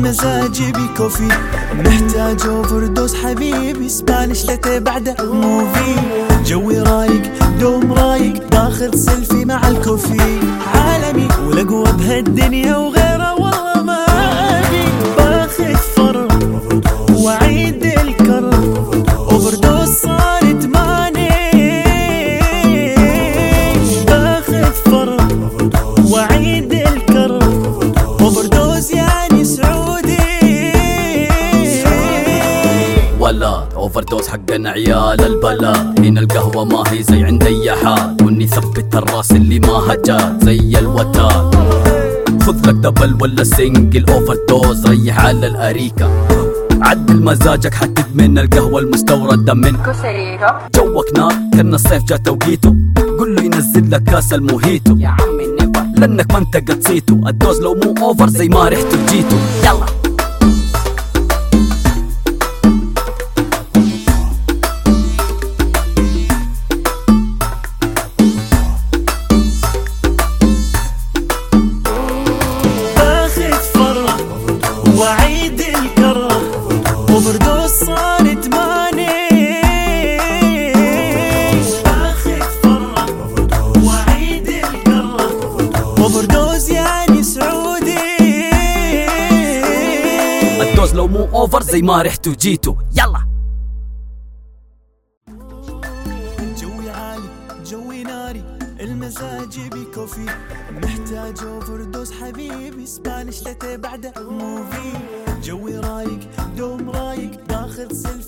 المزاج بكوفي، محتاج اوفردوز حبيبي، سبانش لاتيه بعده موفي. جوي رايق دوم رايق، باخذ سيلفي مع الكوفي. عالمي والاقوى بهالدنيا وغيره والله ما ابي. باخذ فرق وعيد الكرم، اوفردوز صار ادماني. باخذ فرق وعيد الكرم، اوفردوز يعني سعودي. ولا اوفردوز حقنا عيال البلا، هنا القهوة ما هي زي عند اي حال، واني ثبت الراس اللي ما هجات زي الوتاد. خذ لك دبل ولا سنجل اوفردوز، ريح على الاريكة، عدل مزاجك حتدمن القهوة المستوردة من كوسيريرو. جوك نار كأن الصيف جا توقيته، قل له ينزل لك كاس الموهيتو يا عمي نيفر، لانك ما انت قد صيتو. الدوز لو مو اوفر زي ما ريحته جيتو. يلا وعيد الكرم، اوفردوز صار ادماني. باخذ فرق وعيد الكرم، اوفردوز يعني سعودي. الدوز لو مو اوفر زي ما ريحته جيتو. يلا جوي عالي جوي ناري، المزاج بكوفي، محتاج اوفردوز حبيبي، سبانش لاتيه بعده موفي. جوي رايق دوم رايق، باخذ سيلفي